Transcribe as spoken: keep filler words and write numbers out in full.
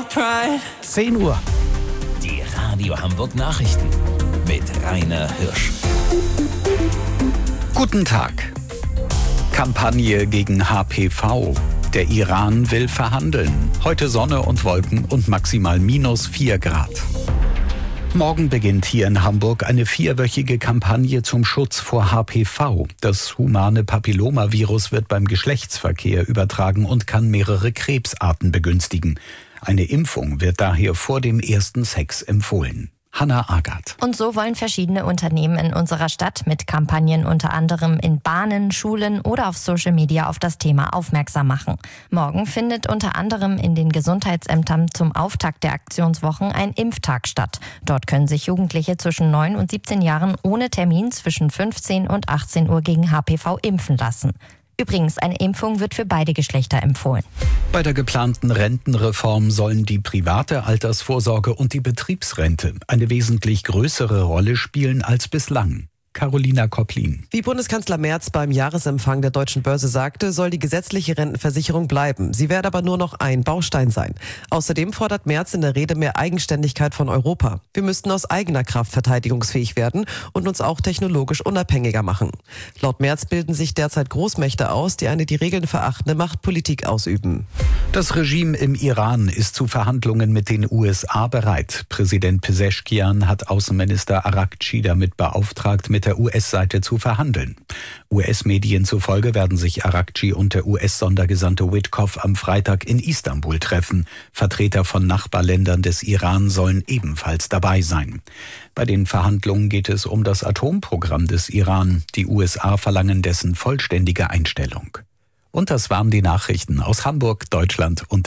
zehn Uhr. Die Radio Hamburg Nachrichten mit Rainer Hirsch. Guten Tag. Kampagne gegen H P V. Der Iran will verhandeln. Heute Sonne und Wolken und maximal minus vier Grad. Morgen beginnt hier in Hamburg eine vierwöchige Kampagne zum Schutz vor H P V. Das humane Papillomavirus wird beim Geschlechtsverkehr übertragen und kann mehrere Krebsarten begünstigen. Eine Impfung wird daher vor dem ersten Sex empfohlen. Hanna Agath. Und so wollen verschiedene Unternehmen in unserer Stadt mit Kampagnen unter anderem in Bahnen, Schulen oder auf Social Media auf das Thema aufmerksam machen. Morgen findet unter anderem in den Gesundheitsämtern zum Auftakt der Aktionswochen ein Impftag statt. Dort können sich Jugendliche zwischen neun und siebzehn Jahren ohne Termin zwischen fünfzehn und achtzehn Uhr gegen H P V impfen lassen. Übrigens, eine Impfung wird für beide Geschlechter empfohlen. Bei der geplanten Rentenreform sollen die private Altersvorsorge und die Betriebsrente eine wesentlich größere Rolle spielen als bislang. Carolina Kopplin. Wie Bundeskanzler Merz beim Jahresempfang der Deutschen Börse sagte, soll die gesetzliche Rentenversicherung bleiben. Sie werde aber nur noch ein Baustein sein. Außerdem fordert Merz in der Rede mehr Eigenständigkeit von Europa. Wir müssten aus eigener Kraft verteidigungsfähig werden und uns auch technologisch unabhängiger machen. Laut Merz bilden sich derzeit Großmächte aus, die eine die Regeln verachtende Machtpolitik ausüben. Das Regime im Iran ist zu Verhandlungen mit den U S A bereit. Präsident Pezeschkian hat Außenminister Araqchi damit beauftragt, mit der U S-Seite zu verhandeln. U S-Medien zufolge werden sich Araqchi und der U S-Sondergesandte Witkoff am Freitag in Istanbul treffen. Vertreter von Nachbarländern des Iran sollen ebenfalls dabei sein. Bei den Verhandlungen geht es um das Atomprogramm des Iran. Die U S A verlangen dessen vollständige Einstellung. Und das waren die Nachrichten aus Hamburg, Deutschland und